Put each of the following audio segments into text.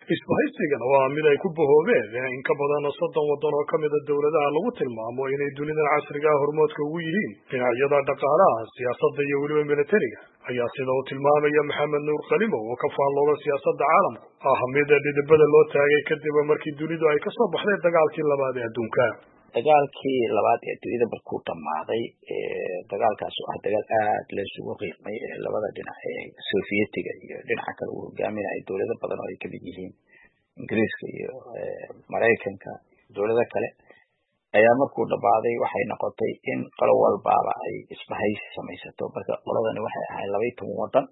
isbahaysigan waa mid ay ku bahoobeen in ka badan 30 waddan oo ka mid ah dawladaha lagu tilmaamo inay dunida casriga ah hormoodka ugu yihiin dhinacyada dhaqaalaha, siyaasadda iyo weliba militariga ayaa sida uu tilmaamaya Maxamed Nuur Qalimo oo ka faallooda siyaasadda caalamka mid dhidibada loo taagay kadib markii dunidu ay ka soo baxday dagaalkii labaad ee adduunka. dagaalkii labaad ee dunida markuu dhamaaday dagaalkaas oo dagaal aad la isugu qiimay labada dhinac ee Sovietiga iyo dhinaca kale uu hogaaminayay dawlado badan oo ay ka mid yihiin Ingiriiska iyo Mareykanka dawlado kale ayaa markuu dhamaaday waxay noqotay in qolo walba ay isbahaysi samaysato. marka qoladani waxay ahayd 12 waddan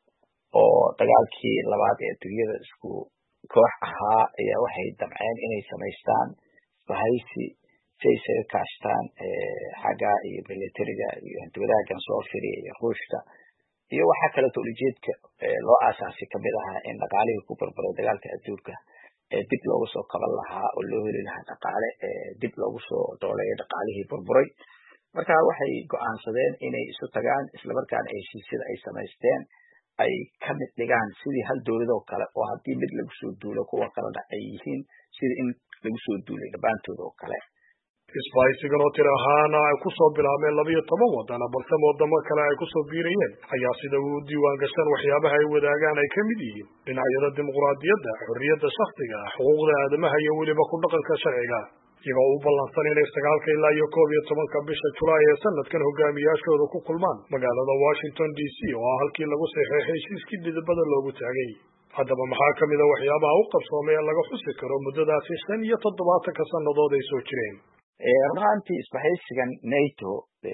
oo dagaalkii labaad ee dunida isku koox ahaa ayaa waxay damceen inay samaystaan isbahaysi si ay isaga kaashtaan xagga iyo militariga iyo dawladaha soo firiya iyo Ruushka iyo waxa kale oo ujeedka loo aasaasay kamid ahaa in dhaqaalihii ku barbaro dagaalka adduunka dib loogu soo qaban lahaa oo loo heli lahaa dhaqaale dib loogu soo dooleeyo dhaqaalihii burburay. marka waxay go'aansadeen inay isu tagaan isla markaana heshiisyada ay samaysteen ay ka mid dhigaan sidii hal dawlad oo kale oo haddii mid lagu soo duulo kuwa kale ay yihiin sidii in lagu soo duulay dhammaantood oo kale. isbahaysigan oo tiro ahaan ay ku soo bilaabeen 12 waddan balse wadamo kale ay ku soo biirayeen ayaa sida uu diiwaan gashan waxyaabaha ay wadaagaan ay ka mid yihiin dhinacyada dimuqraadiyadda, xorriyadda shakhsiga, xuquuqda aadamaha iyo weliba ku dhaqanka sharciga, iyagoo u ballansan inay 9 ilaa 11 bisha Julaay ee sanadkan hogaamiyaashooda ku kulmaan magaalada Washington DC oo halkii lagu saxeexay heshiiskii dhidibada loogu taagay. haddaba maxaa ka mid ah waxyaabaha u qabsoomay laga xusi karo muddadaasi 75 sannadood ay soo jireen? runtii isbahaysigan NATO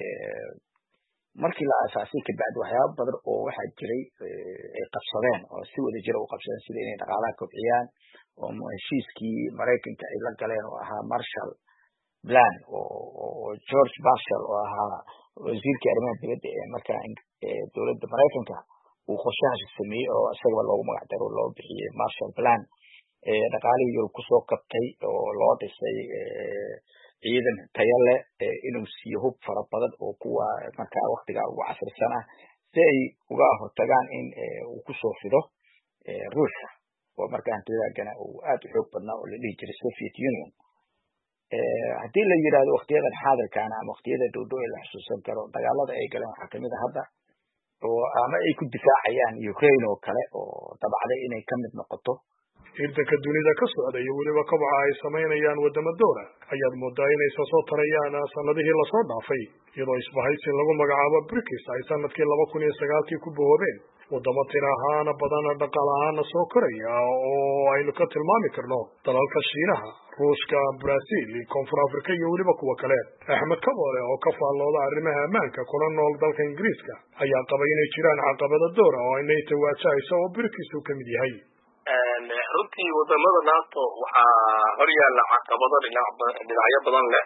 markii la aasaasay kadib waxyaabo badan oo waxa jiray ay qabsadeen oo si wada jira u qabsadeen sida inay dhaqaalaha kobciyaan oo heshiiskii Mareykanka ay la galeen oo ahaa Marshall Plan oo George Marshall oo ahaa wasiirka arrimaha dibadda ee markaa dawladda Mareykanka uu qorshaha sameeyay oo isaga loogu magac daray loo bixiyay Marshall Plan dhaqaalihii Yurub ku soo kabtay oo loo dhisay ciidan tayo leh inuu siiyo hub fara badan oo kuwa markaa waqtiga ugu casrisan ah si ay uga hortagaan in uu ku soo fido Ruushka oo markaa dagaalkana uu aad u xoog badnaa oo la dhihi jiray Soviet Union. haddii la yiraahdo waqtiyadan xaadirkaana ama waqtiyada dhow ee la xusuusan karo dagaalada ay galeen waxaa kamid ah hadda oo ama ay ku difaacayaan Ukraine oo kale oo dabacday inay ka mid noqoto ciidanka dunida ka socda iyo weliba kabaca ay sameynayaan wadamo doora ayaad moodaa inay soo tarayaan sanadihii la soo dhaafay iyadoo isbahaysi lagu magacaabo BRICS ay sanadkii 2009 ku boobeen wadamo tiro ahaan badan dhaqaale ahaan soo koraya oo aynu ka tilmaami karno dalalka Shiinaha, Ruushka, Brazil, Koonfur Afrika iyo weliba kuwa kale. Axmed Kaboole oo ka faallooda arrimaha ammaanka kuna nool dalka Ingiriiska ayaa qabay inay jiraan caqabado door oo ay NATO waajahayso oo BRICS uu ka mid yahay. runtii wadamada NATO waxaa horyaala caqabado dhinacyo badan leh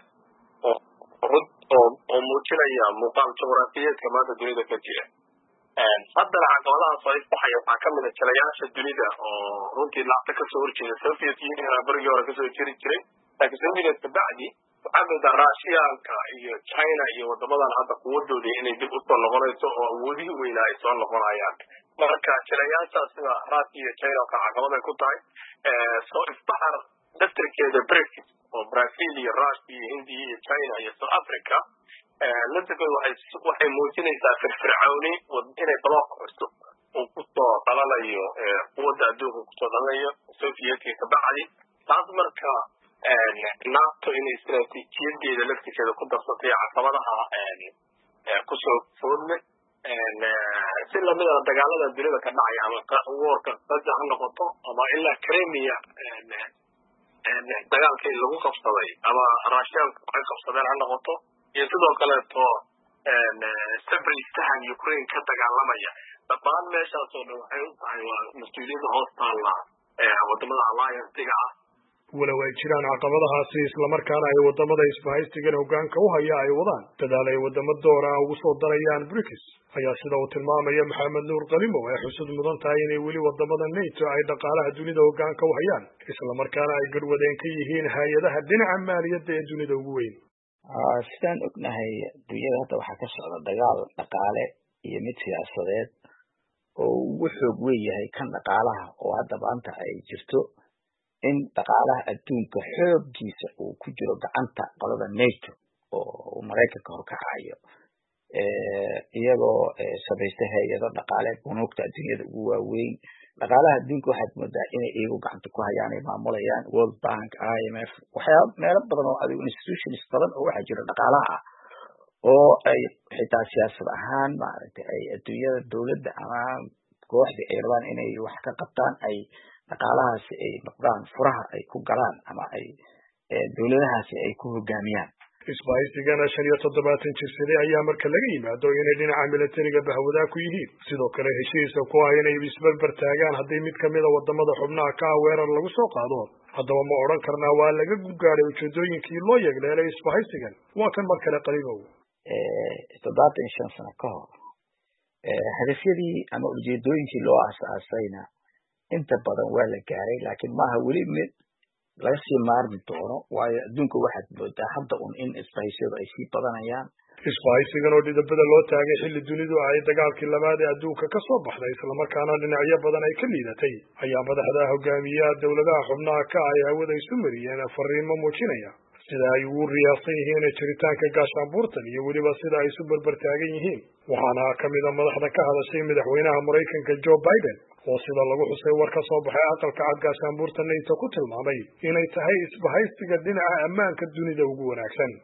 oo muujinaya muuqaal juqraafiyeedka maanta dunida ka jira. haddana caqabadahaas oo isbaxaya waxaa ka mid ah jalayaasha dunida oo runtii laabta kasoo horjeeda Soviet Union berigii hore kasoo jiri jiray laakiin Soviet kabacdi waxaa moodaa Ruushka iyo China iyo wadamadan hadda quwadooda inay dib u soo noqonayso oo awoodihii weynaa ay soo noqonayaan. marka jalayaashaas sida Ruushka iyo China oo caqabad ay ku tahay soo isbaxar dadkeeda BRICS oo Brazil iyo Ruushka iyo India iyo China iyo South Africa lafteedu waxay muujinaysaa firfircooni inay block cusub oo ku soo dhalanayo quwadda adduunka ku soo dhalanayo Soviet-ka kabacdi. taas marka NATO inay istiraatiijiyadeeda lafteeda ku darsatay caqabadaha kusoo foodle si lamid ah dagaalada dunida ka dhacaya ama warka dadka ha noqoto ama ilaa Crimea dagaalkii lagu qabsaday ama Ruushka ay qabsadeen ha noqoto iyo sidoo kale Separatistahan Ukraine ka dagaalamaya dhammaan meeshaas oo dhan waxay u tahay waa mas'uuliyadda hoos taalla wadamada alliance-ga ah. walow ay jiraan caqabadahaasi isla markaana ay wadamada isbahaysigan hoggaanka u haya ay wadaan dadaal ay wadamo doora ugu soo darayaan BRICS ayaa sida uu tilmaamaya Maxamed Nuur Qalimo ay xusud mudan tahay inay weli wadamada NATO ay dhaqaalaha dunida hoggaanka u hayaan isla markaana ay garwadeen ka yihiin hay'adaha dhinaca maaliyadda ee dunida ugu weyn. sidaan ognahay dunida hadda waxaa ka socda dagaal dhaqaale iyo mid siyaasadeed oo ugu xoog weyn yahay kan dhaqaalaha oo hadda maanta ay jirto in dhaqaalaha adduunka xooggiisa uu ku jiro gacanta qolada NATO oo Maraykanka horkacayo iyagoo sabaystay hay'ado dhaqaaleed bunuugta adduunyada ugu waaweyn dhaqaalaha adduunka waxaad moodaa inay iyagu gacanta ku hayaan ay maamulayaan World Bank IMF waxyaabo meelo badan oo adigu institutions badan oo waxaa jira dhaqaalaha ah oo ay xitaa siyaasad ahaan maaragtay ay adduunyada dowladda ama kooxda ay rabaan inay wax ka qabtaan ay dhaqaalahaasi ay noqdaan furaha ay ku galaan ama ay dowladahaasi ay ku hogaamiyaan isbahaysigana 75 jirsaday ayaa marka laga yimaado inay dhinaca militariga bahwadaa ku yihiin sidoo kale heshiiska ku ah inay isbarbar taagaan haddii mid ka mida wadamada xubnaha ka weerar lagu soo qaado haddaba ma odhan karnaa waa laga gudgaaday ujeedooyinkii loo yeegleelay isbahaysigan waa kan mar kale qalibow 75 sano ka hor hadafyadii ama ujeedooyinkii loo aasaasayna inta badan waa la gaaray laakiin maaha weli mid laga sii maarmi doono waayo adduunka waxaad moodaa hadda in isbahaysiyadu ay sii badanayaan isbahaysigan oo dhidabada loo taagay xilli dunidu ay dagaalkii labaad ee adduunka ka soo baxday islamarkaana dhinacyo badan ay ka liidatay ayaa madaxda hogaamiyaha dowladaha xubnaha ka ay hawada isu mariyeen fariimo muujinaya sida ay ugu riyaasan yihiin jiritaanka gaashaanbuurtan iyo weliba sida ay isu barbar taagan yihiin waxaana kamid a madaxda ka hadashay madaxweynaha Maraykanka Joe Biden oo sida lagu xusay war ka soo baxay aqalka cad gaashaanbuurtan NATO ku tilmaamay inay tahay isbahaysiga dhinaca ammaanka dunida ugu wanaagsan